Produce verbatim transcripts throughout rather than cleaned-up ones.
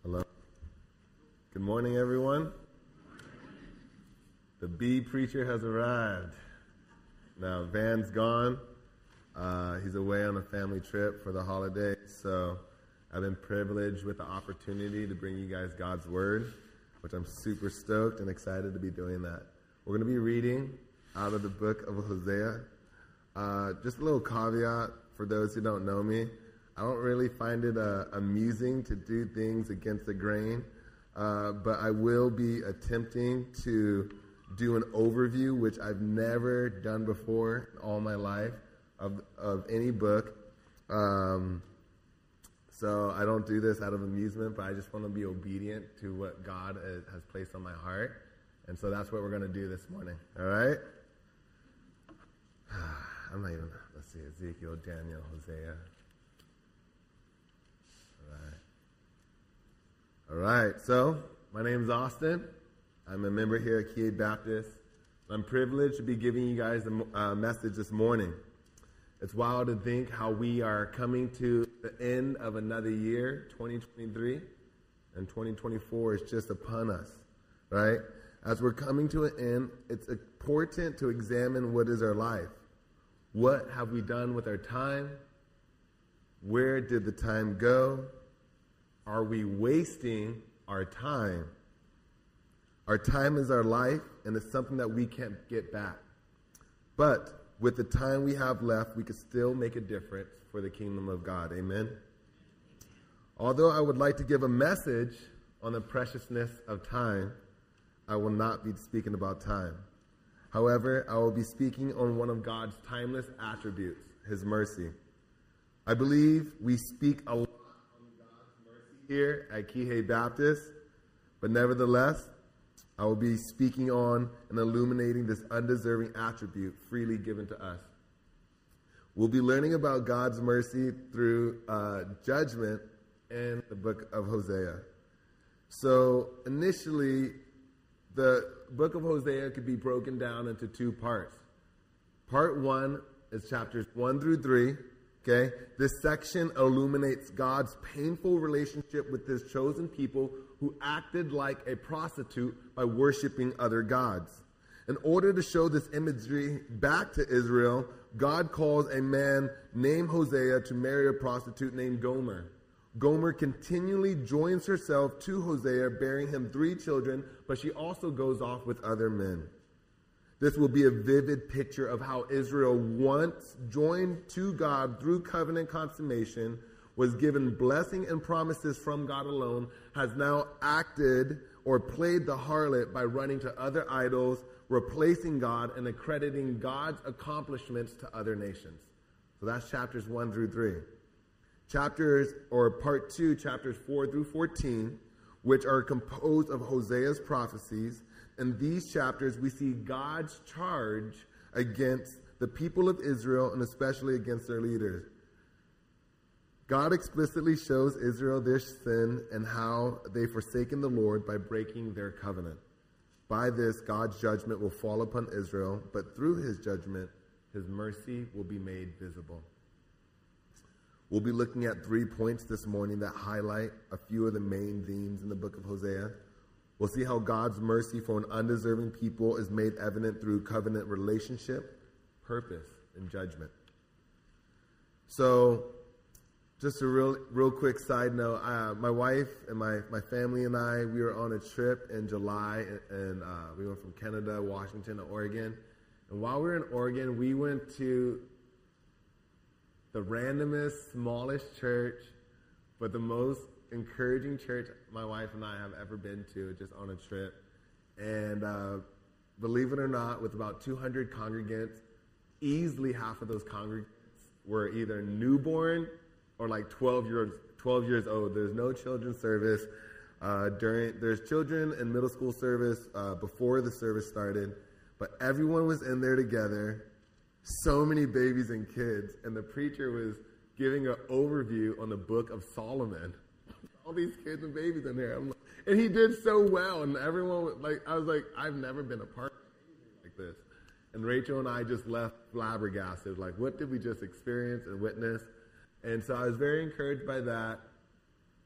Hello. Good morning, everyone. The bee preacher has arrived. Now, Van's gone. Uh, he's away on a family trip for the holidays, so I've been privileged with the opportunity to bring you guys God's Word, which I'm super stoked and excited to be doing that. We're going to be reading out of the book of Hosea. Uh, just a little caveat for those who don't know me. I don't really find it uh, amusing to do things against the grain, uh, but I will be attempting to do an overview, which I've never done before in all my life, of, of any book. Um, so I don't do this out of amusement, but I just want to be obedient to what God uh, has placed on my heart. And so that's what we're going to do this morning, all right? I'm not even, let's see, Ezekiel, Daniel, Hosea. All right, so my name is Austin. I'm a member here at Kihei Baptist. I'm privileged to be giving you guys a uh, message this morning. It's wild to think how we are coming to the end of another year, twenty twenty-three, and twenty twenty-four is just upon us, right? As we're coming to an end, it's important to examine what is our life. What have we done with our time? Where did the time go? Are we wasting our time? Our time is our life, and it's something that we can't get back. But with the time we have left, we can still make a difference for the kingdom of God. Amen? Although I would like to give a message on the preciousness of time, I will not be speaking about time. However, I will be speaking on one of God's timeless attributes, His mercy. I believe we speak a lot here at Kihei Baptist, but nevertheless, I will be speaking on and illuminating this undeserving attribute freely given to us. We'll be learning about God's mercy through uh, judgment in the book of Hosea. So initially, the book of Hosea could be broken down into two parts. Part one is chapters one through three. Okay, this section illuminates God's painful relationship with His chosen people who acted like a prostitute by worshiping other gods. In order to show this imagery back to Israel, God calls a man named Hosea to marry a prostitute named Gomer. Gomer continually joins herself to Hosea, bearing him three children, but she also goes off with other men. This will be a vivid picture of how Israel, once joined to God through covenant consummation, was given blessing and promises from God alone, has now acted or played the harlot by running to other idols, replacing God, and accrediting God's accomplishments to other nations. So that's chapters one through three. Chapters, or part two, chapters four through fourteen, which are composed of Hosea's prophecies. In these chapters, we see God's charge against the people of Israel and especially against their leaders. God explicitly shows Israel their sin and how they've forsaken the Lord by breaking their covenant. By this, God's judgment will fall upon Israel, but through His judgment, His mercy will be made visible. We'll be looking at three points this morning that highlight a few of the main themes in the book of Hosea. We'll see how God's mercy for an undeserving people is made evident through covenant relationship, purpose, and judgment. So, just a real real quick side note, uh, my wife and my, my family and I, we were on a trip in July, and, and uh, we went from Canada, Washington, to Oregon. And while we were in Oregon, we went to the randomest, smallest church, but the most encouraging church my wife and I have ever been to, just on a trip. And uh, believe it or not, with about two hundred congregants, easily half of those congregants were either newborn or like twelve years, twelve years old. There's no children's service. Uh, during There's children and middle school service uh, before the service started, but everyone was in there together, so many babies and kids, and the preacher was giving an overview on the book of Solomon. All these kids and babies in there. I'm like, and he did so well, and everyone was like, I was like, I've never been a part of anything like this. And Rachel and I just left flabbergasted, like, what did we just experience and witness? And so I was very encouraged by that.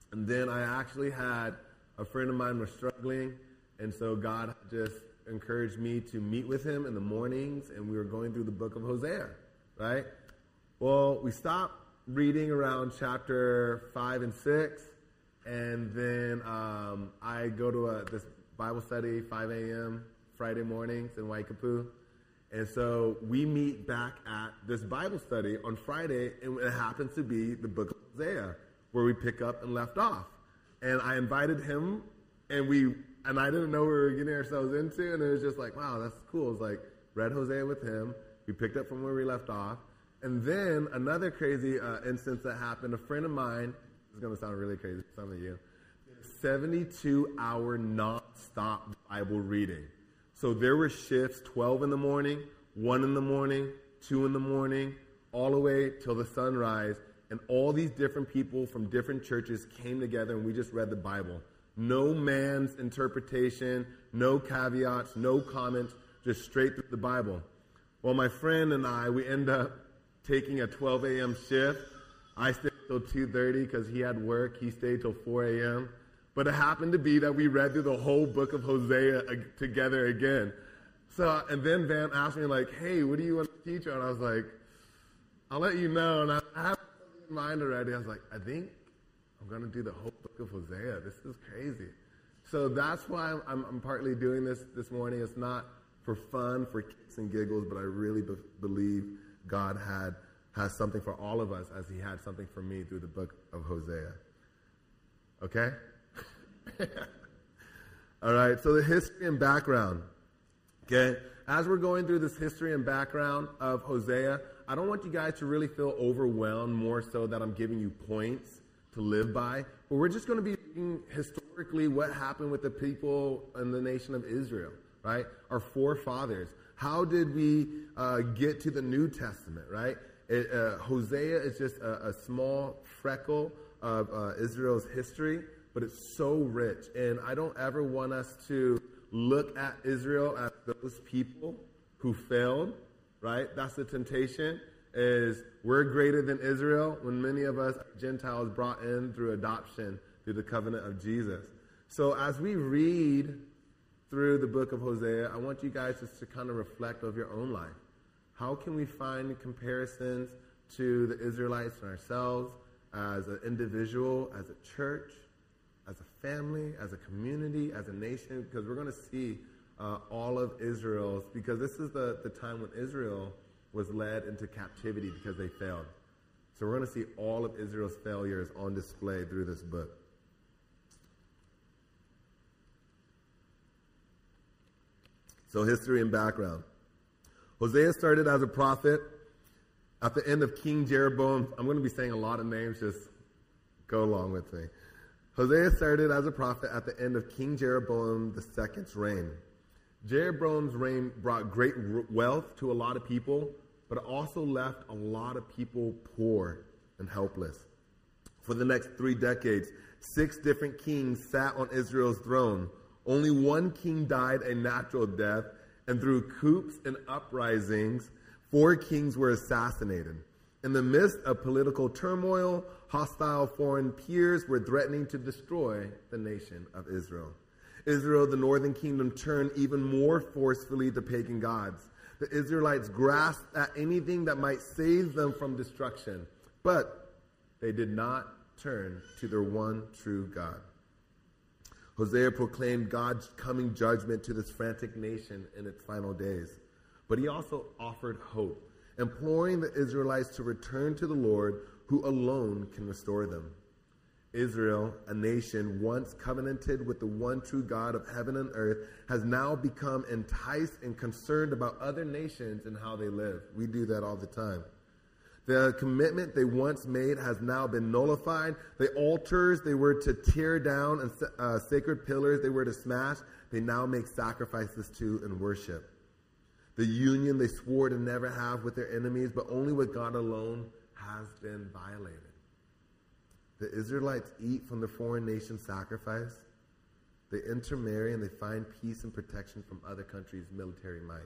And then I actually had a friend of mine was struggling, and so God just encouraged me to meet with him in the mornings, and we were going through the book of Hosea, right? Well, we stopped reading around chapter five and six, and then um, I go to a, this Bible study, five a.m., Friday mornings in Waikapu. And so we meet back at this Bible study on Friday, and it happens to be the book of Hosea, where we pick up and left off. And I invited him, and we and I didn't know what we were getting ourselves into, and it was just like, wow, that's cool. It's like, read Hosea with him. We picked up from where we left off. And then another crazy uh, instance that happened, a friend of mine, this is going to sound really crazy for some of you, seventy-two hour non-stop Bible reading. So there were shifts, twelve in the morning, one in the morning, two in the morning, all the way till the sunrise. And all these different people from different churches came together, and we just read the Bible. No man's interpretation, no caveats, no comments, just straight through the Bible. Well, my friend and I, we end up taking a twelve a.m. shift. I stayed till two thirty because he had work. He stayed till four a.m. But it happened to be that we read through the whole book of Hosea together again. So, and then Van asked me, like, hey, what do you want to teach on? I was like, I'll let you know. And I, I have something in mind already. I was like, I think I'm going to do the whole book of Hosea. This is crazy. So that's why I'm, I'm, I'm partly doing this this morning. It's not for fun, for kicks and giggles, but I really be- believe God had has something for all of us as he had something for me through the book of Hosea. Okay? All right, so the history and background. Okay? As we're going through this history and background of Hosea, I don't want you guys to really feel overwhelmed more so that I'm giving you points to live by, but we're just going to be looking historically what happened with the people in the nation of Israel, right? Our forefathers. How did we uh, get to the New Testament, right? It, uh, Hosea is just a, a small freckle of uh, Israel's history, but it's so rich. And I don't ever want us to look at Israel as those people who failed, right? That's the temptation, is we're greater than Israel when many of us are Gentiles brought in through adoption, through the covenant of Jesus. So as we read through the book of Hosea, I want you guys just to kind of reflect of your own life. How can we find comparisons to the Israelites and ourselves as an individual, as a church, as a family, as a community, as a nation? Because we're going to see uh, all of Israel's, because this is the, the time when Israel was led into captivity because they failed. So we're going to see all of Israel's failures on display through this book. So history and background. Hosea started as a prophet at the end of King Jeroboam. I'm going to be saying a lot of names, just go along with me. Hosea started as a prophet at the end of King Jeroboam the second's reign. Jeroboam's reign brought great wealth to a lot of people, but it also left a lot of people poor and helpless. For the next three decades, six different kings sat on Israel's throne. Only one king died a natural death, and through coups and uprisings, four kings were assassinated. In the midst of political turmoil, hostile foreign peers were threatening to destroy the nation of Israel. Israel, the northern kingdom, turned even more forcefully to pagan gods. The Israelites grasped at anything that might save them from destruction, but they did not turn to their one true God. Hosea proclaimed God's coming judgment to this frantic nation in its final days. But he also offered hope, imploring the Israelites to return to the Lord, who alone can restore them. Israel, a nation once covenanted with the one true God of heaven and earth, has now become enticed and concerned about other nations and how they live. We do that all the time. The commitment they once made has now been nullified. The altars they were to tear down and uh, sacred pillars they were to smash, they now make sacrifices to and worship. The union they swore to never have with their enemies, but only with God alone, has been violated. The Israelites eat from the foreign nation sacrifice. They intermarry and they find peace and protection from other countries' military might.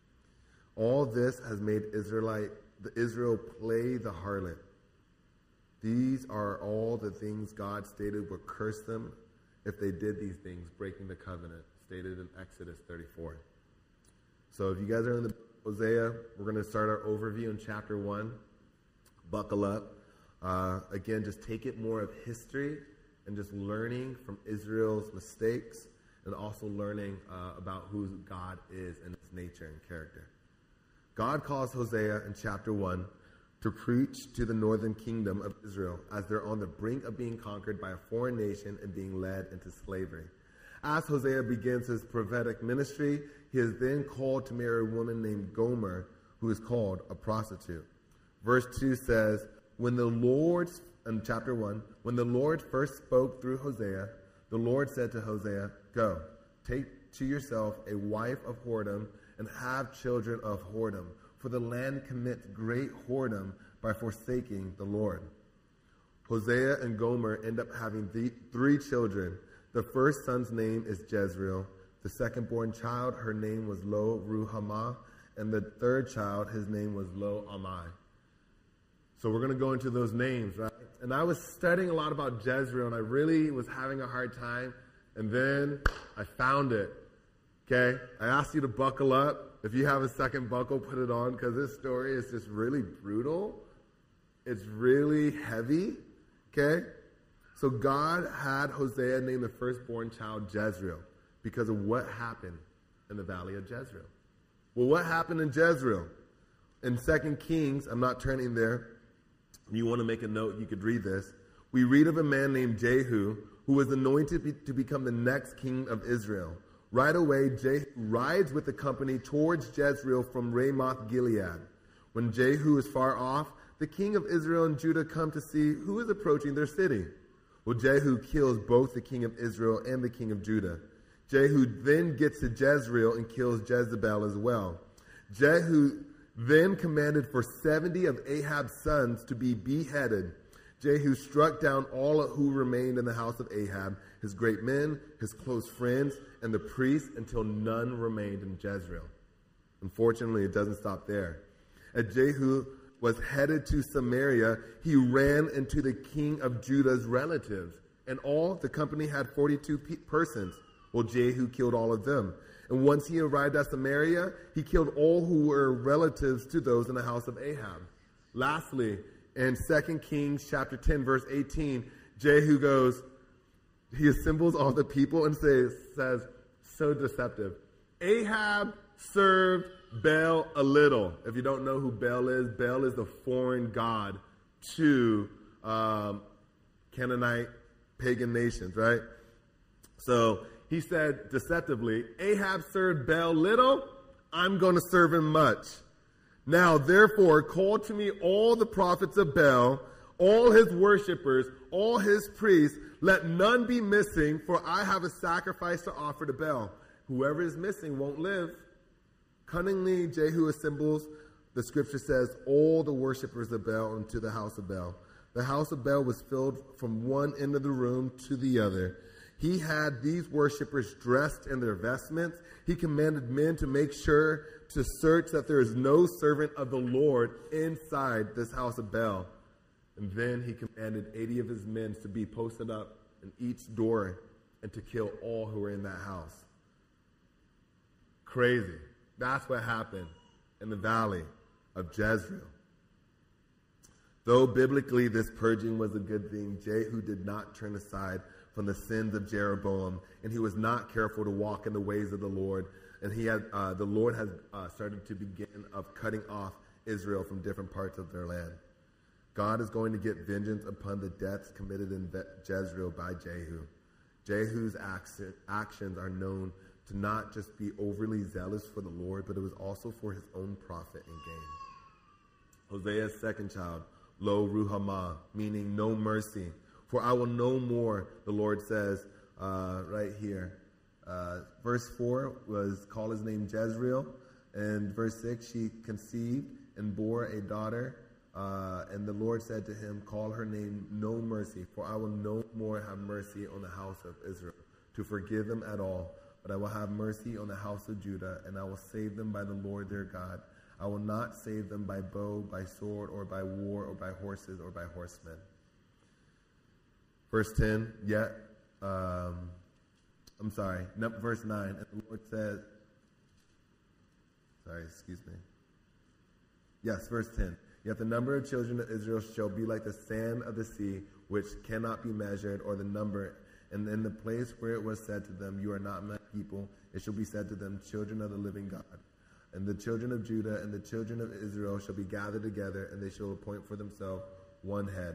All this has made Israelite, the Israel play the harlot. These are all the things God stated would curse them if they did these things, breaking the covenant, stated in Exodus thirty-four. So if you guys are in the Hosea, we're going to start our overview in chapter one. Buckle up. Uh, again, just take it more of history and just learning from Israel's mistakes and also learning uh, about who God is and his nature and character. God calls Hosea in chapter one to preach to the northern kingdom of Israel as they're on the brink of being conquered by a foreign nation and being led into slavery. As Hosea begins his prophetic ministry, he is then called to marry a woman named Gomer, who is called a prostitute. Verse two says, when the Lord, in chapter one, when the Lord first spoke through Hosea, the Lord said to Hosea, go, take to yourself a wife of whoredom and have children of whoredom, for the land commits great whoredom by forsaking the Lord. Hosea and Gomer end up having the three children. The first son's name is Jezreel. The second-born child, her name was Lo-Ruhamah. And the third child, his name was Lo-Ammi. So we're going to go into those names, right? And I was studying a lot about Jezreel, and I really was having a hard time. And then I found it, okay? I asked you to buckle up. If you have a second buckle, put it on, because this story is just really brutal. It's really heavy, okay? So God had Hosea name the firstborn child Jezreel because of what happened in the valley of Jezreel. Well, what happened in Jezreel? In Second Kings, I'm not turning there. If you want to make a note, you could read this. We read of a man named Jehu who was anointed be- to become the next king of Israel. Right away, Jehu rides with the company towards Jezreel from Ramoth Gilead. When Jehu is far off, the king of Israel and Judah come to see who is approaching their city. Well, Jehu kills both the king of Israel and the king of Judah. Jehu then gets to Jezreel and kills Jezebel as well. Jehu then commanded for seventy of Ahab's sons to be beheaded. Jehu struck down all who remained in the house of Ahab, his great men, his close friends, and the priests, until none remained in Jezreel. Unfortunately, it doesn't stop there. As Jehu was headed to Samaria, he ran into the king of Judah's relatives. And all the company had forty-two pe- persons. Well, Jehu killed all of them. And once he arrived at Samaria, he killed all who were relatives to those in the house of Ahab. Lastly, in Second Kings chapter ten, verse eighteen, Jehu goes, he assembles all the people and says, says so deceptive, Ahab served Baal a little. If you don't know who Baal is, Baal is the foreign god to um, Canaanite pagan nations, right? So he said deceptively, Ahab served Baal little, I'm going to serve him much. Now, therefore, call to me all the prophets of Baal, all his worshippers, all his priests, let none be missing, for I have a sacrifice to offer to Baal. Whoever is missing won't live. Cunningly, Jehu assembles, the scripture says, all the worshippers of Baal into the house of Baal. The house of Baal was filled from one end of the room to the other. He had these worshippers dressed in their vestments. He commanded men to make sure to search that there is no servant of the Lord inside this house of Baal. And then he commanded eighty of his men to be posted up in each door and to kill all who were in that house. Crazy. That's what happened in the valley of Jezreel. Though biblically this purging was a good thing, Jehu did not turn aside from the sins of Jeroboam, and he was not careful to walk in the ways of the Lord. And he had uh, the Lord has uh, started to begin of cutting off Israel from different parts of their land. God is going to get vengeance upon the deaths committed in Jezreel by Jehu. Jehu's actions are known to not just be overly zealous for the Lord, but it was also for his own profit and gain. Hosea's second child, Lo-Ruhamah, meaning no mercy. For I will no more, the Lord says uh, right here. Uh, verse four was, call his name Jezreel. And verse six, she conceived and bore a daughter. Uh, and the Lord said to him, call her name No Mercy, for I will no more have mercy on the house of Israel, to forgive them at all. But I will have mercy on the house of Judah, and I will save them by the Lord their God. I will not save them by bow, by sword, or by war, or by horses, or by horsemen. Verse ten, yet, um, I'm sorry, no, verse nine, and the Lord says, sorry, excuse me. Yes, verse ten. Yet the number of children of Israel shall be like the sand of the sea, which cannot be measured, or the number. And in the place where it was said to them, you are not my people, it shall be said to them, children of the living God. And the children of Judah and the children of Israel shall be gathered together, and they shall appoint for themselves one head.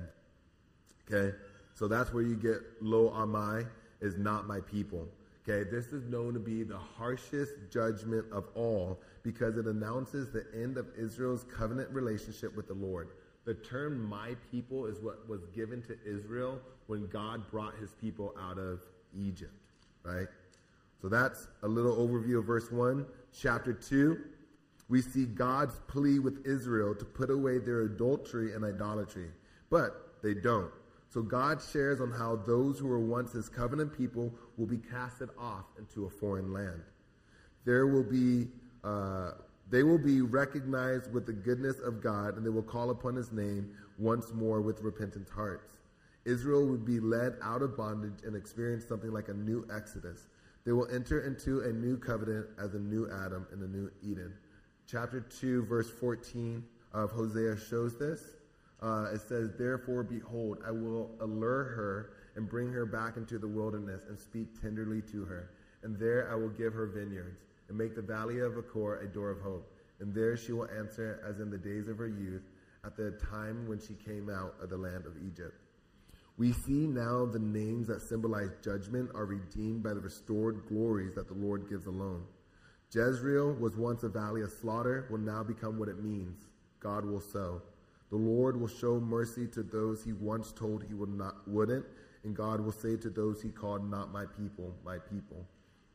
Okay? So that's where you get lo amai, is not my people. Okay? This is known to be the harshest judgment of all, because it announces the end of Israel's covenant relationship with the Lord. The term my people is what was given to Israel when God brought his people out of Egypt, right? So that's a little overview of verse one. Chapter two, we see God's plea with Israel to put away their adultery and idolatry, but they don't. So God shares on how those who were once his covenant people will be casted off into a foreign land. There will be, uh, they will be recognized with the goodness of God, and they will call upon his name once more with repentant hearts. Israel would be led out of bondage and experience something like a new Exodus. They will enter into a new covenant as a new Adam and a new Eden. Chapter two, verse fourteen of Hosea shows this. Uh, it says, therefore, behold, I will allure her and bring her back into the wilderness and speak tenderly to her. And there I will give her vineyards and make the valley of Achor a door of hope. And there she will answer as in the days of her youth, at the time when she came out of the land of Egypt. We see now the names that symbolize judgment are redeemed by the restored glories that the Lord gives alone. Jezreel was once a valley of slaughter, will now become what it means. God will sow. The Lord will show mercy to those he once told he would not, wouldn't, and God will say to those he called not my people, my people.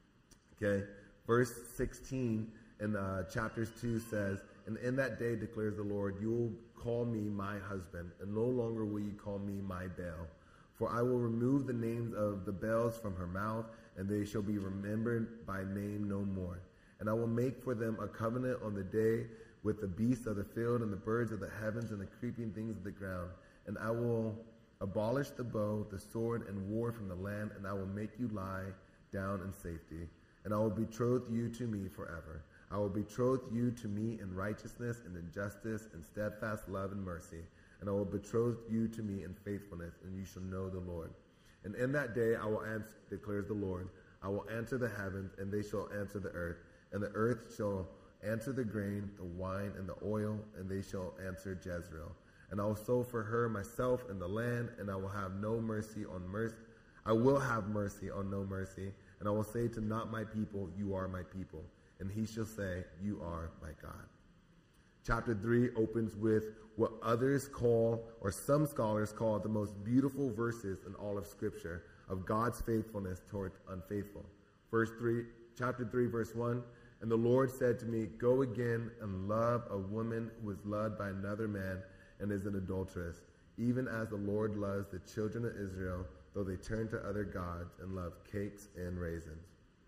Okay, verse sixteen in uh, chapters two says, and in that day declares the Lord, you will call me my husband, and no longer will you call me my Baal. For I will remove the names of the Baals from her mouth, and they shall be remembered by name no more. And I will make for them a covenant on the day with the beasts of the field and the birds of the heavens and the creeping things of the ground. And I will abolish the bow, the sword, and war from the land, and I will make you lie down in safety. And I will betroth you to me forever. I will betroth you to me in righteousness and in justice and steadfast love and mercy. And I will betroth you to me in faithfulness, and you shall know the Lord. And in that day I will answer, declares the Lord. I will answer the heavens, and they shall answer the earth. And the earth shall answer the grain, the wine, and the oil, and they shall answer Jezreel. And I will sow for her myself in the land, and I will have no mercy on mercy. I will have mercy on no mercy. And I will say to not my people, you are my people. And he shall say, you are my God. Chapter three opens with what others call, or some scholars call, the most beautiful verses in all of Scripture of God's faithfulness toward unfaithful. Verse three, chapter three, verse one, and the Lord said to me, go again and love a woman who is loved by another man and is an adulteress, even as the Lord loves the children of Israel, though they turn to other gods and love cakes and raisins.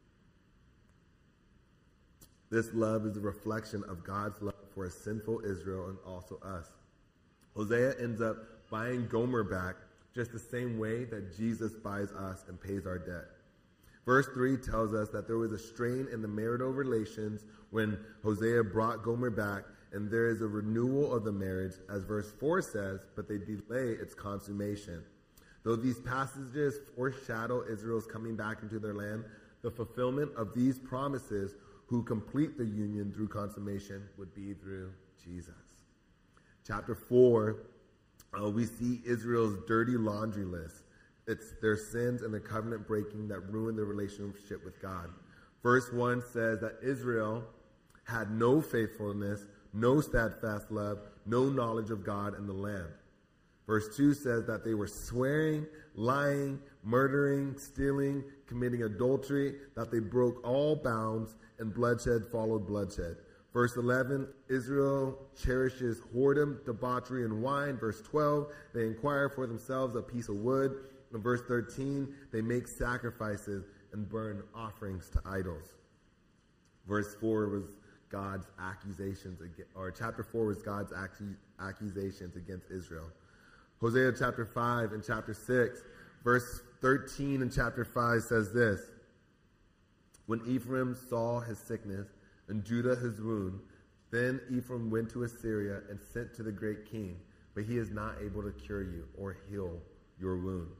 This love is a reflection of God's love for a sinful Israel and also us. Hosea ends up buying Gomer back just the same way that Jesus buys us and pays our debt. Verse three tells us that there was a strain in the marital relations when Hosea brought Gomer back, and there is a renewal of the marriage, as verse four says, but they delay its consummation. Though these passages foreshadow Israel's coming back into their land, the fulfillment of these promises who complete the union through consummation would be through Jesus. Chapter four, uh, we see Israel's dirty laundry list. It's their sins and the covenant breaking that ruined their relationship with God. Verse one says that Israel had no faithfulness, no steadfast love, no knowledge of God in the land. Verse two says that they were swearing, lying, murdering, stealing, committing adultery, that they broke all bounds, and bloodshed followed bloodshed. Verse eleven, Israel cherishes whoredom, debauchery, and wine. Verse twelve, they inquire for themselves a piece of wood. In verse thirteen, they make sacrifices and burn offerings to idols. Verse four was God's accusations, or chapter four was God's accusations against Israel. Hosea chapter five and chapter six Verse thirteen in chapter five says this: when Ephraim saw his sickness and Judah his wound, then Ephraim went to Assyria and sent to the great king, but he is not able to cure you or heal your wound.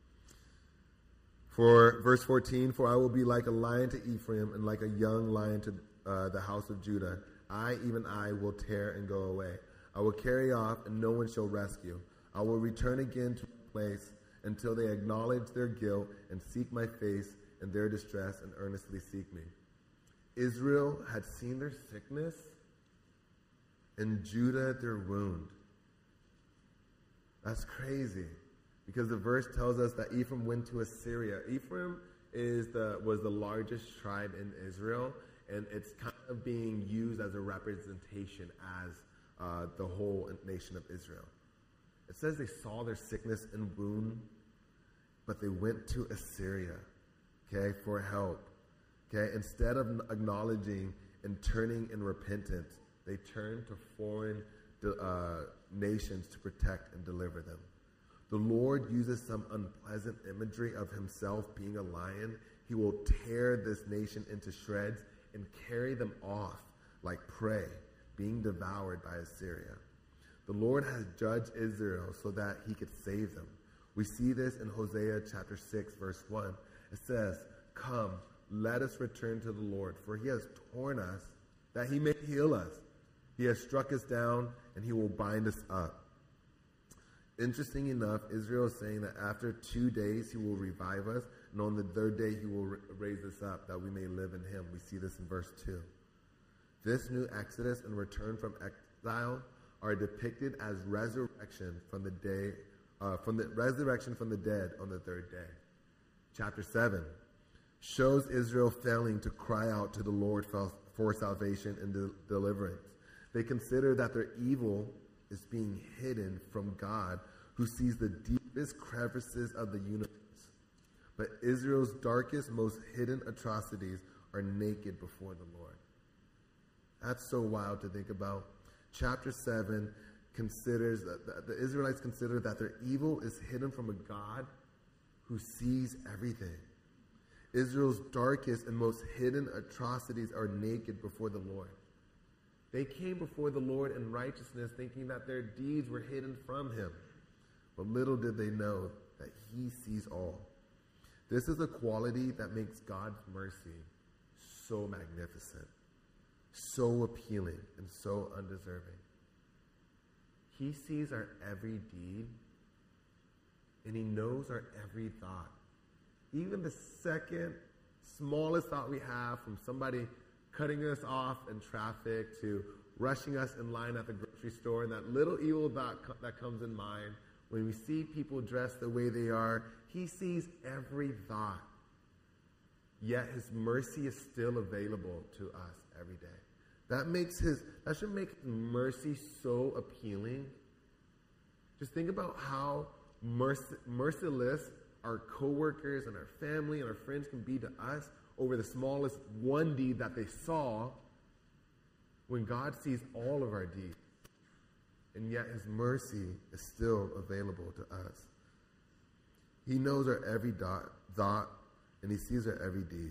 For verse fourteen, for I will be like a lion to Ephraim and like a young lion to uh, the house of Judah. I, even I, will tear and go away. I will carry off, and no one shall rescue. I will return again to my place until they acknowledge their guilt and seek my face in their distress and earnestly seek me. Israel had seen their sickness, and Judah their wound. That's crazy, because the verse tells us that Ephraim went to Assyria. Ephraim is the was the largest tribe in Israel, and it's kind of being used as a representation as uh, the whole nation of Israel. It says they saw their sickness and wound, but they went to Assyria, okay, for help. Okay, instead of acknowledging and turning in repentance, they turned to foreign uh, nations to protect and deliver them. The Lord uses some unpleasant imagery of himself being a lion. He will tear this nation into shreds and carry them off like prey, being devoured by Assyria. The Lord has judged Israel so that he could save them. We see this in Hosea chapter six, verse one. It says, "Come, let us return to the Lord, for he has torn us that he may heal us. He has struck us down, and he will bind us up." Interesting enough, Israel is saying that after two days he will revive us, and on the third day he will r- raise us up, that we may live in him. We see this in verse two. This new exodus and return from exile are depicted as resurrection from the day, uh, from the resurrection from the dead on the third day. Chapter seven shows Israel failing to cry out to the Lord for, for salvation and de- deliverance. They consider that their evil is being hidden from God, who sees the deepest crevices of the universe. But Israel's darkest, most hidden atrocities are naked before the Lord. That's so wild to think about. Chapter seven considers that the Israelites consider that their evil is hidden from a God who sees everything. Israel's darkest and most hidden atrocities are naked before the Lord. They came before the Lord in righteousness, thinking that their deeds were hidden from him. But little did they know that he sees all. This is a quality that makes God's mercy so magnificent, so appealing, and so undeserving. He sees our every deed, and he knows our every thought. Even the second smallest thought we have, from somebody cutting us off in traffic to rushing us in line at the grocery store, and that little evil thought co- that comes in mind when we see people dressed the way they are, he sees every thought. Yet his mercy is still available to us every day. That makes his that should make mercy so appealing. Just think about how merc- merciless our coworkers and our family and our friends can be to us over the smallest one deed that they saw, when God sees all of our deeds. And yet his mercy is still available to us. He knows our every dot, thought, and he sees our every deed.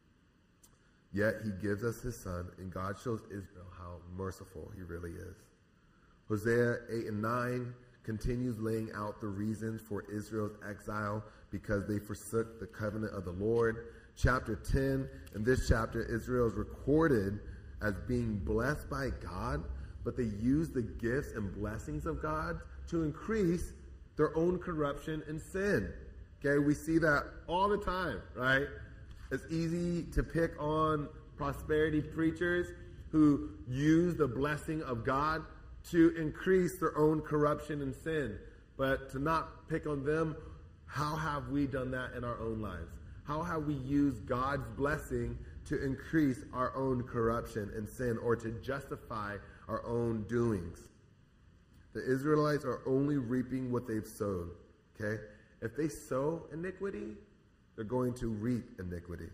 Yet he gives us his son, and God shows Israel how merciful he really is. Hosea eight and nine continues laying out the reasons for Israel's exile, because they forsook the covenant of the Lord. Chapter ten, in this chapter, Israel is recorded as being blessed by God, but they use the gifts and blessings of God to increase their own corruption and sin. Okay, we see that all the time, right? It's easy to pick on prosperity preachers who use the blessing of God to increase their own corruption and sin. But to not pick on them, how have we done that in our own lives? How have we used God's blessing to increase our own corruption and sin, or to justify our own doings? The Israelites are only reaping what they've sowed, okay? If they sow iniquity, they're going to reap iniquity.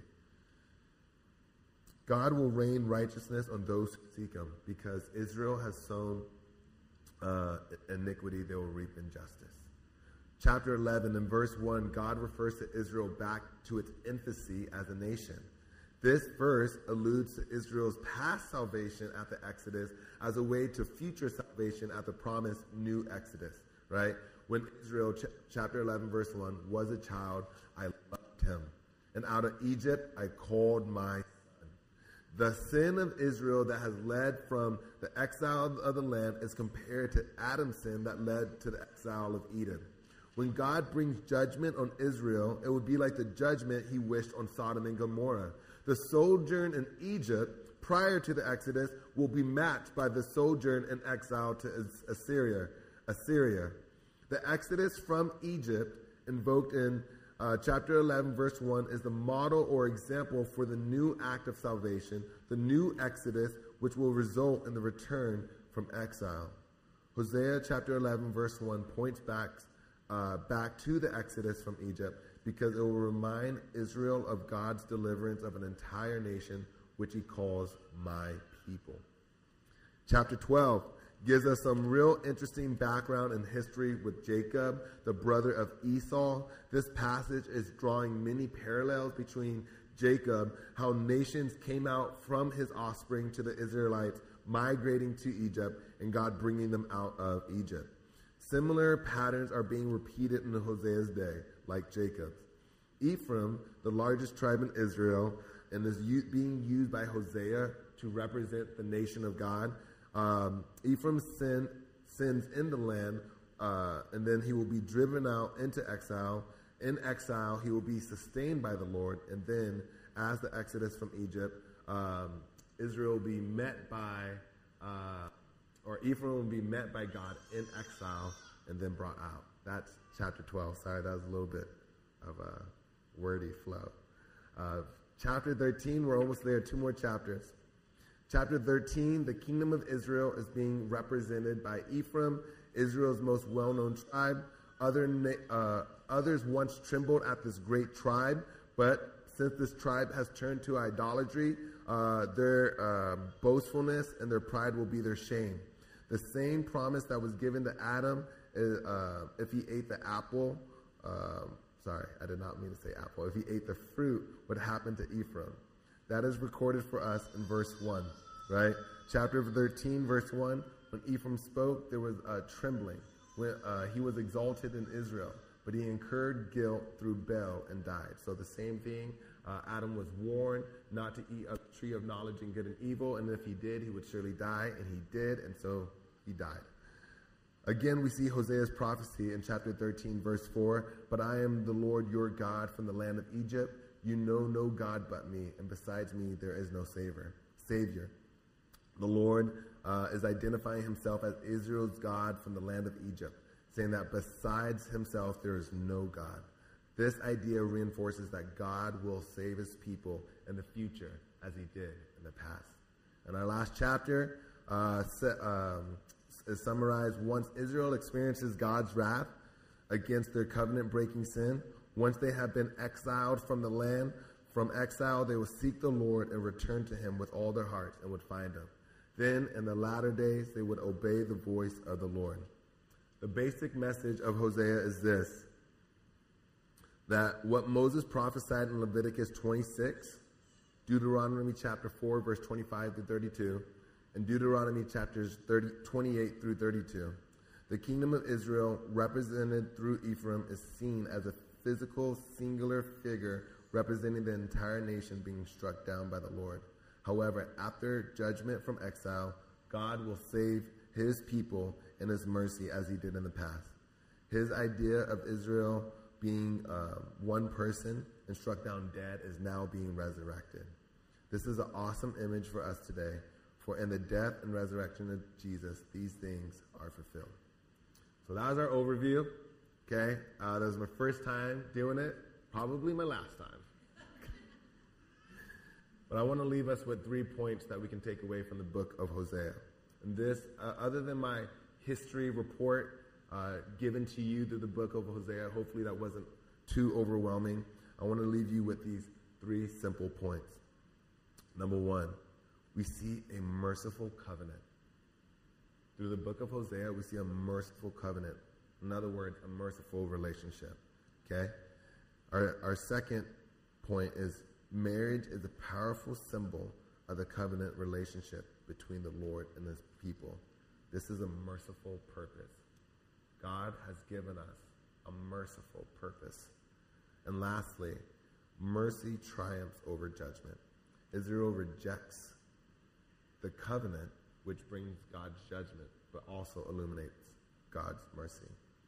God will rain righteousness on those who seek him, because Israel has sown uh, iniquity, they will reap injustice. chapter eleven, in verse one, God refers to Israel back to its infancy as a nation. This verse alludes to Israel's past salvation at the Exodus as a way to future salvation at the promised new Exodus, right? When Israel, ch- chapter eleven, verse one, was a child, I loved him. And out of Egypt, I called my son. The sin of Israel that has led from the exile of the land is compared to Adam's sin that led to the exile of Eden. When God brings judgment on Israel, it would be like the judgment he wished on Sodom and Gomorrah. The sojourn in Egypt prior to the Exodus will be matched by the sojourn in exile to Assyria. Assyria. The Exodus from Egypt, invoked in uh, chapter eleven, verse one, is the model or example for the new act of salvation, the new Exodus, which will result in the return from exile. Hosea chapter eleven, verse one, points back, uh, back to the Exodus from Egypt, because it will remind Israel of God's deliverance of an entire nation, which he calls my people. Chapter twelve gives us some real interesting background and history with Jacob, the brother of Esau. This passage is drawing many parallels between Jacob, how nations came out from his offspring to the Israelites migrating to Egypt, and God bringing them out of Egypt. Similar patterns are being repeated in Hosea's day, like Jacob's. Ephraim, the largest tribe in Israel, and is u- being used by Hosea to represent the nation of God. Um, Ephraim sin, sins in the land, uh, and then he will be driven out into exile. In exile, he will be sustained by the Lord, and then, as the exodus from Egypt, um, Israel will be met by, uh, or Ephraim will be met by God in exile, and then brought out. That's chapter twelve. Sorry, that was a little bit of a wordy flow. Uh, chapter thirteen, we're almost there, two more chapters. Chapter thirteen, the kingdom of Israel is being represented by Ephraim, Israel's most well-known tribe. Other na- uh, others once trembled at this great tribe, but since this tribe has turned to idolatry, uh, their uh, boastfulness and their pride will be their shame. The same promise that was given to Adam, is, uh, if he ate the apple, um, sorry, I did not mean to say apple, if he ate the fruit, would happen to Ephraim. That is recorded for us in verse one, right? Chapter thirteen, verse one, when Ephraim spoke, there was uh, trembling. When, uh, he was exalted in Israel, but he incurred guilt through Baal and died. So the same thing, uh, Adam was warned not to eat of the tree of knowledge and good and evil, and if he did, he would surely die, and he did, and so he died. Again, we see Hosea's prophecy in chapter thirteen, verse four, but I am the Lord your God from the land of Egypt. You know no God but me, and besides me there is no savior. Savior. The Lord uh, is identifying himself as Israel's God from the land of Egypt, saying that besides himself there is no God. This idea reinforces that God will save his people in the future as he did in the past. And our last chapter uh, set, um, is summarized: once Israel experiences God's wrath against their covenant-breaking sin, once they have been exiled from the land, from exile they will seek the Lord and return to him with all their hearts and would find him. Then in the latter days they would obey the voice of the Lord. The basic message of Hosea is this: that what Moses prophesied in Leviticus twenty-six, Deuteronomy chapter four, verse twenty-five to thirty-two, and Deuteronomy chapters thirty, twenty-eight through thirty-two, the kingdom of Israel represented through Ephraim is seen as a physical, singular figure representing the entire nation being struck down by the Lord. However, after judgment from exile, God will save his people in his mercy as he did in the past. His idea of Israel being uh, one person and struck down dead is now being resurrected. This is an awesome image for us today, for in the death and resurrection of Jesus, these things are fulfilled. So that was our overview. Okay, uh, that was my first time doing it, probably my last time. But I want to leave us with three points that we can take away from the book of Hosea. And this, uh, other than my history report uh, given to you through the book of Hosea, hopefully that wasn't too overwhelming. I want to leave you with these three simple points. Number one, we see a merciful covenant. Through the book of Hosea, we see a merciful covenant. In other words, a merciful relationship. Okay? Our, our second point is marriage is a powerful symbol of the covenant relationship between the Lord and his people. This is a merciful purpose. God has given us a merciful purpose. And lastly, mercy triumphs over judgment. Israel rejects the covenant, which brings God's judgment, but also illuminates God's mercy.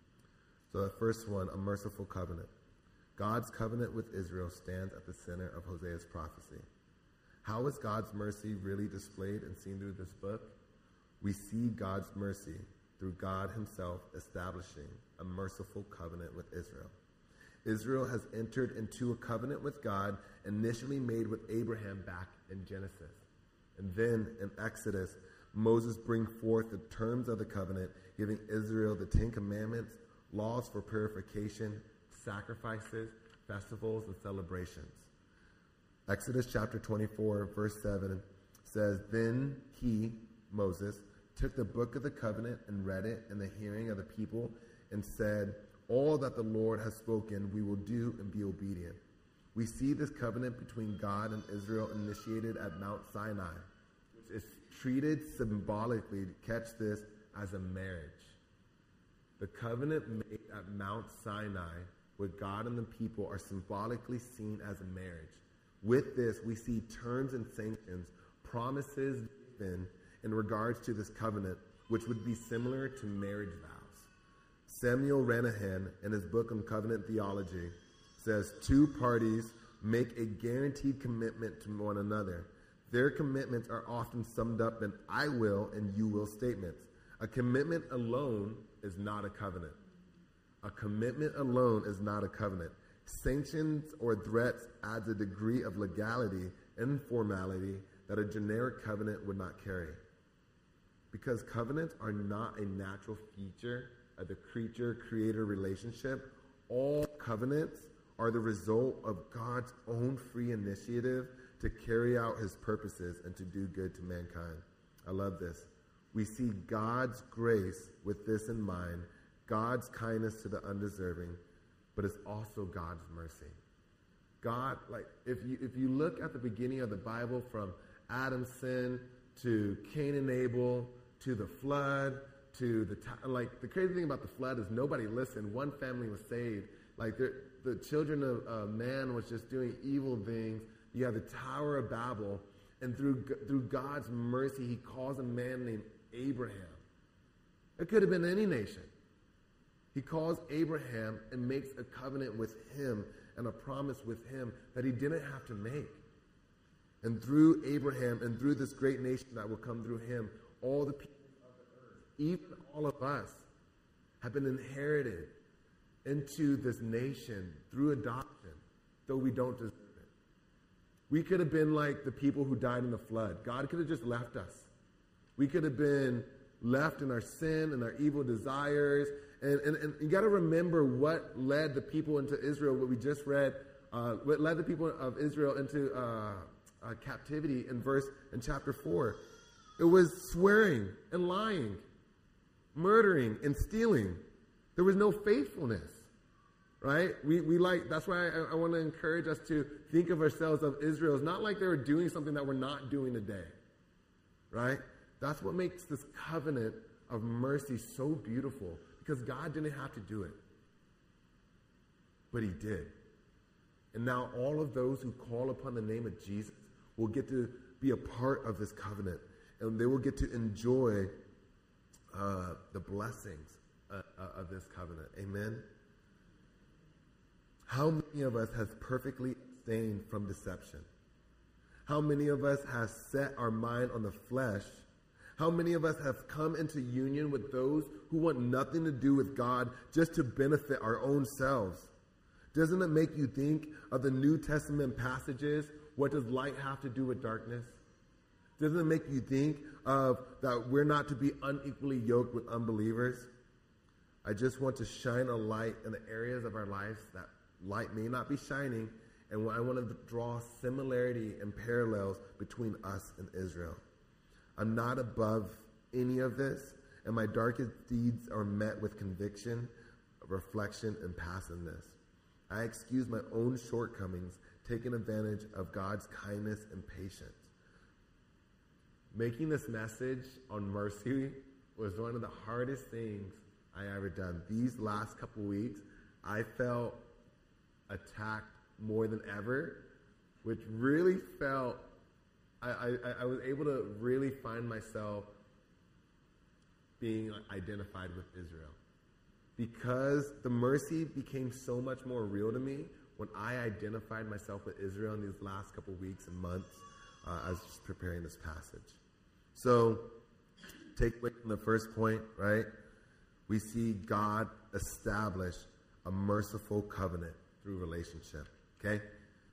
So the first one, a merciful covenant. God's covenant with Israel stands at the center of Hosea's prophecy. How is God's mercy really displayed and seen through this book? We see God's mercy through God himself establishing a merciful covenant with Israel. Israel has entered into a covenant with God initially made with Abraham back in Genesis. And then in Exodus, Moses brings forth the terms of the covenant, giving Israel the Ten Commandments, laws for purification, sacrifices, festivals, and celebrations. Exodus chapter twenty-four, verse seven says, Then he, Moses, took the book of the covenant and read it in the hearing of the people and said, All that the Lord has spoken we will do and be obedient. We see this covenant between God and Israel initiated at Mount Sinai, which is treated symbolically, catch this, as a marriage. The covenant made at Mount Sinai with God and the people are symbolically seen as a marriage. With this, we see terms and sanctions, promises given in regards to this covenant, which would be similar to marriage vows. Samuel Ranahan, in his book on covenant theology, says two parties make a guaranteed commitment to one another. Their commitments are often summed up in I will and you will statements. A commitment alone is not a covenant. A commitment alone is not a covenant. Sanctions or threats adds a degree of legality and formality that a generic covenant would not carry. Because covenants are not a natural feature of the creature-creator relationship, all covenants are the result of God's own free initiative to carry out his purposes and to do good to mankind. I love this. We see God's grace with this in mind, God's kindness to the undeserving, but it's also God's mercy. God, like, if you if you look at the beginning of the Bible from Adam's sin to Cain and Abel to the flood to the, like, the crazy thing about the flood is nobody listened. One family was saved. Like, the children of uh, man was just doing evil things. You have the Tower of Babel, and through through God's mercy, he calls a man named Abraham. It could have been any nation. He calls Abraham and makes a covenant with him and a promise with him that he didn't have to make. And through Abraham and through this great nation that will come through him, all the people of the earth, even all of us, have been inherited into this nation through adoption, though we don't deserve it. We could have been like the people who died in the flood. God could have just left us. We could have been left in our sin and our evil desires. And, and, and you got to remember what led the people into Israel, what we just read, uh, what led the people of Israel into uh, uh, captivity in verse in chapter four. It was swearing and lying, murdering and stealing. There was no faithfulness, right? We we like that's why I, I want to encourage us to think of ourselves of Israel. It's not like they were doing something that we're not doing today, right? That's what makes this covenant of mercy so beautiful, because God didn't have to do it, but he did. And now all of those who call upon the name of Jesus will get to be a part of this covenant, and they will get to enjoy uh, the blessings uh, uh, of this covenant. Amen? How many of us has perfectly abstained from deception? How many of us has set our mind on the flesh? How many of us have come into union with those who want nothing to do with God just to benefit our own selves? Doesn't it make you think of the New Testament passages? What does light have to do with darkness? Doesn't it make you think of that we're not to be unequally yoked with unbelievers? I just want to shine a light in the areas of our lives that light may not be shining, and I want to draw similarity and parallels between us and Israel. I'm not above any of this, and my darkest deeds are met with conviction, reflection, and passiveness. I excuse my own shortcomings, taking advantage of God's kindness and patience. Making this message on mercy was one of the hardest things I ever done. These last couple weeks, I felt attacked more than ever, which really felt, I, I, I was able to really find myself being identified with Israel. Because the mercy became so much more real to me when I identified myself with Israel in these last couple weeks and months uh, as just preparing this passage. So, take away from the first point, right? We see God establish a merciful covenant through relationship, okay?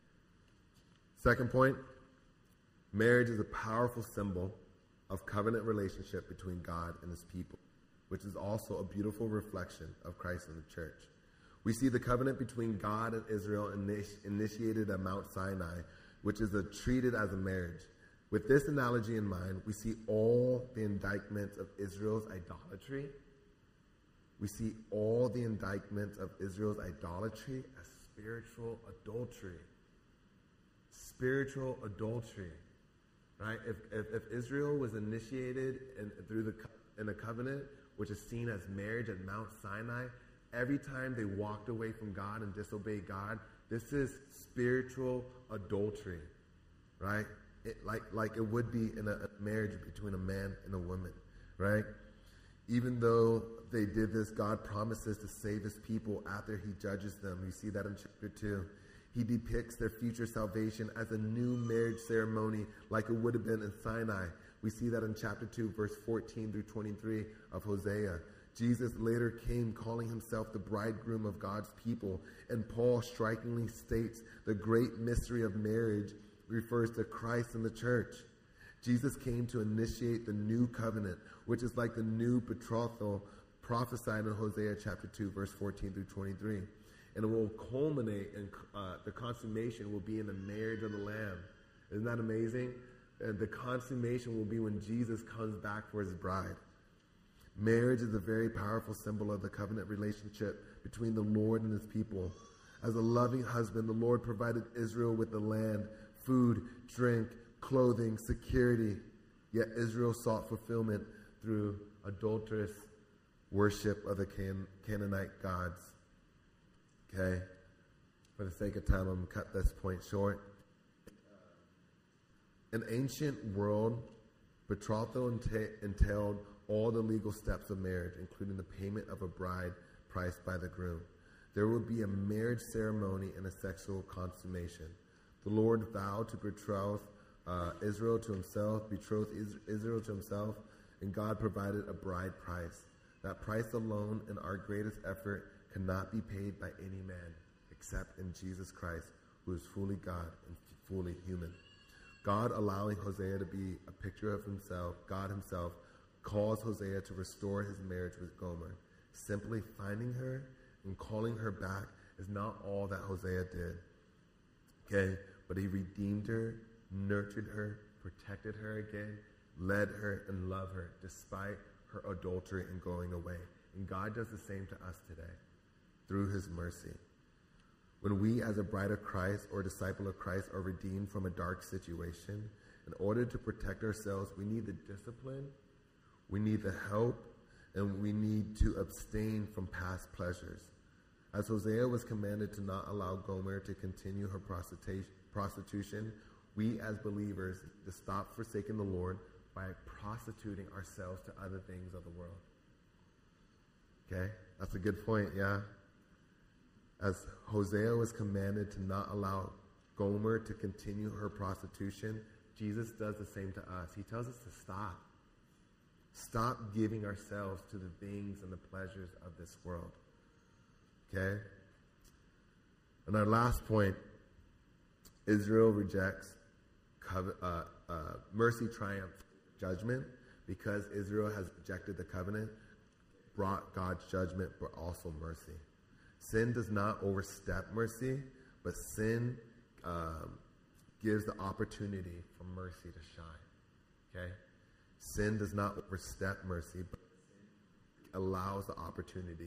Second point, marriage is a powerful symbol of covenant relationship between God and his people, which is also a beautiful reflection of Christ in the church. We see the covenant between God and Israel initi- initiated at Mount Sinai, which is a, treated as a marriage. With this analogy in mind, we see all the indictments of Israel's idolatry. We see all the indictments of Israel's idolatry as spiritual adultery. Spiritual adultery, right? If, if, if Israel was initiated in, through the in a covenant, which is seen as marriage at Mount Sinai, every time they walked away from God and disobeyed God, this is spiritual adultery, right? It, like, like it would be in a, a marriage between a man and a woman, right? Even though they did this, God promises to save his people after he judges them. You see that in chapter two. He depicts their future salvation as a new marriage ceremony like it would have been in Sinai. We see that in chapter two, verse fourteen through twenty-three of Hosea. Jesus later came calling himself the bridegroom of God's people, and Paul strikingly states the great mystery of marriage refers to Christ and the church. Jesus came to initiate the new covenant, which is like the new betrothal prophesied in Hosea chapter two, verse fourteen through twenty-three. And it will culminate, and uh, the consummation will be in the marriage of the Lamb. Isn't that amazing? And the consummation will be when Jesus comes back for his bride. Marriage is a very powerful symbol of the covenant relationship between the Lord and his people. As a loving husband, the Lord provided Israel with the land, food, drink, clothing, security. Yet Israel sought fulfillment through adulterous worship of the Can- Canaanite gods. Okay? For the sake of time, I'm going to cut this point short. In ancient world, betrothal enta- entailed all the legal steps of marriage, including the payment of a bride priced by the groom. There would be a marriage ceremony and a sexual consummation. The Lord vowed to betroth uh, Israel to himself, betroth Is- Israel to himself, and God provided a bride price. That price alone and our greatest effort cannot be paid by any man except in Jesus Christ, who is fully God and fully human. God, allowing Hosea to be a picture of himself, God himself, calls Hosea to restore his marriage with Gomer. Simply finding her and calling her back is not all that Hosea did. Okay? But he redeemed her, nurtured her, protected her again, led her, and loved her despite her adultery and going away. And God does the same to us today through his mercy. When we as a bride of Christ or disciple of Christ are redeemed from a dark situation, in order to protect ourselves, we need the discipline, we need the help, and we need to abstain from past pleasures. As Hosea was commanded to not allow Gomer to continue her prostitution, we as believers to stop forsaking the Lord by prostituting ourselves to other things of the world. Okay? That's a good point, yeah? As Hosea was commanded to not allow Gomer to continue her prostitution, Jesus does the same to us. He tells us to stop. Stop giving ourselves to the things and the pleasures of this world. Okay? And our last point, Israel rejects covenant, uh, uh, mercy triumphs judgment because Israel has rejected the covenant, brought God's judgment, but also mercy. Sin does not overstep mercy, but sin um, gives the opportunity for mercy to shine. Okay? Sin does not overstep mercy, but allows the opportunity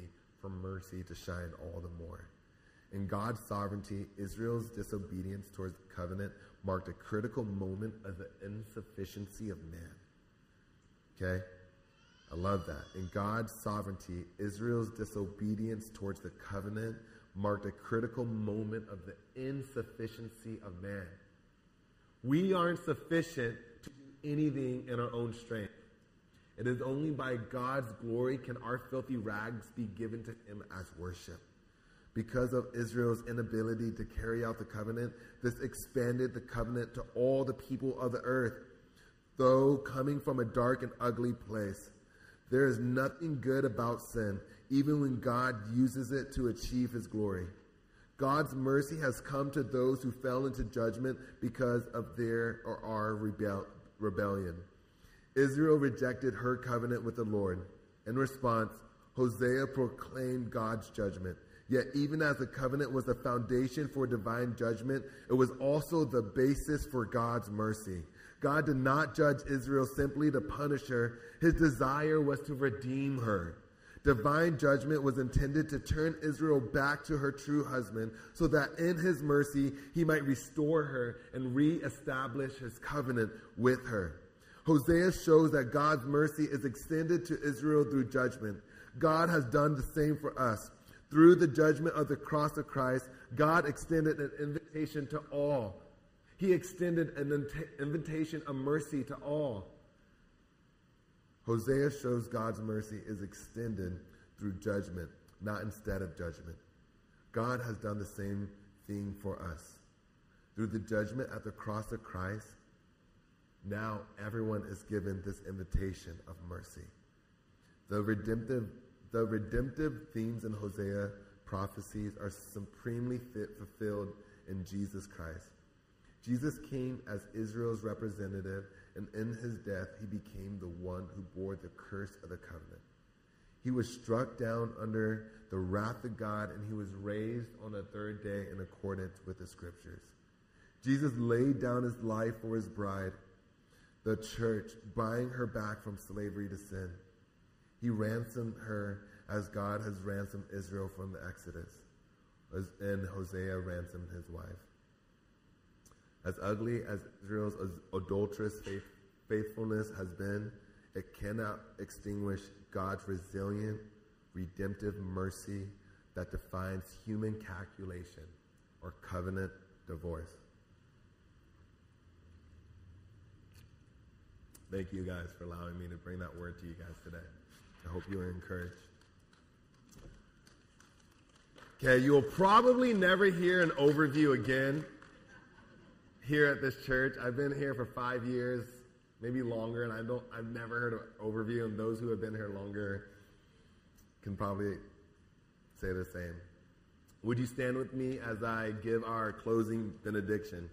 for mercy to shine all the more. In God's sovereignty, Israel's disobedience towards the covenant marked a critical moment of the insufficiency of man. Okay? I love that. In God's sovereignty, Israel's disobedience towards the covenant marked a critical moment of the insufficiency of man. We aren't sufficient to do anything in our own strength. It is only by God's glory can our filthy rags be given to him as worship. Because of Israel's inability to carry out the covenant, this expanded the covenant to all the people of the earth. Though coming from a dark and ugly place, there is nothing good about sin, even when God uses it to achieve his glory. God's mercy has come to those who fell into judgment because of their or our rebel- rebellion. Israel rejected her covenant with the Lord. In response, Hosea proclaimed God's judgment. Yet even as the covenant was the foundation for divine judgment, it was also the basis for God's mercy. God did not judge Israel simply to punish her. His desire was to redeem her. Divine judgment was intended to turn Israel back to her true husband so that in his mercy he might restore her and reestablish his covenant with her. Hosea shows that God's mercy is extended to Israel through judgment. God has done the same for us. Through the judgment of the cross of Christ, God extended an invitation to all. He extended an invitation of mercy to all. Hosea shows God's mercy is extended through judgment, not instead of judgment. God has done the same thing for us. Through the judgment at the cross of Christ, now everyone is given this invitation of mercy. The redemptive The redemptive themes in Hosea prophecies are supremely fit, fulfilled in Jesus Christ. Jesus came as Israel's representative, and in his death, he became the one who bore the curse of the covenant. He was struck down under the wrath of God, and he was raised on the third day in accordance with the scriptures. Jesus laid down his life for his bride, the church, buying her back from slavery to sin. He ransomed her as God has ransomed Israel from the Exodus, as, and Hosea ransomed his wife. As ugly as Israel's adulterous faith, faithfulness has been, it cannot extinguish God's resilient, redemptive mercy that defines human calculation or covenant divorce. Thank you guys for allowing me to bring that word to you guys today. I hope you are encouraged. Okay, you will probably never hear an overview again here at this church. I've been here for five years, maybe longer, and I don't, I've never heard an overview, and those who have been here longer can probably say the same. Would you stand with me as I give our closing benediction?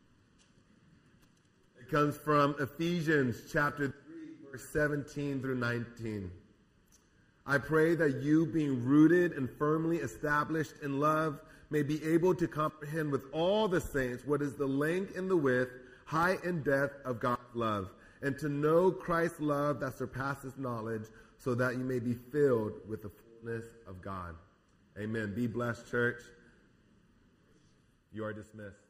It comes from Ephesians chapter three, verse seventeen through nineteen. I pray that you, being rooted and firmly established in love, may be able to comprehend with all the saints what is the length and the width, height and depth of God's love, and to know Christ's love that surpasses knowledge, so that you may be filled with the fullness of God. Amen. Be blessed, church. You are dismissed.